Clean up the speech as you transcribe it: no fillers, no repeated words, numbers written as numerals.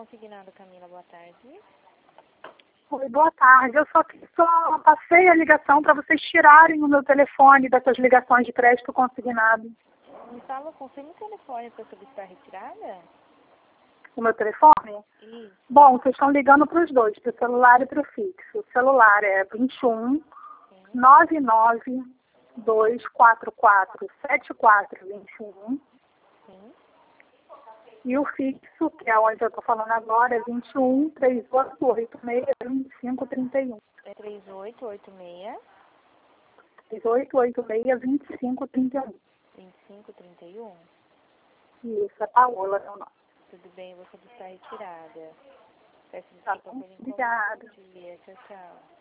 consignado, Camila. Boa tarde. Oi, boa tarde. Eu só passei a ligação para vocês tirarem o meu telefone dessas ligações de crédito consignado. Me fala, confirma o telefone para solicitar a retirada? O meu telefone? Isso. Bom, vocês estão ligando para os dois, para o celular e para o fixo. O celular é 21 99 244 7421. Sim. E o fixo, que é onde eu estou falando agora, é 21 3886 2531. É 3886 3886 2531. 2531? Isso, é Paola, meu nome. Tudo bem, eu vou solicitar a retirada. Peço Tá desculpa bom? pelo incômodo. Obrigada. Bom dia, tchau, tchau.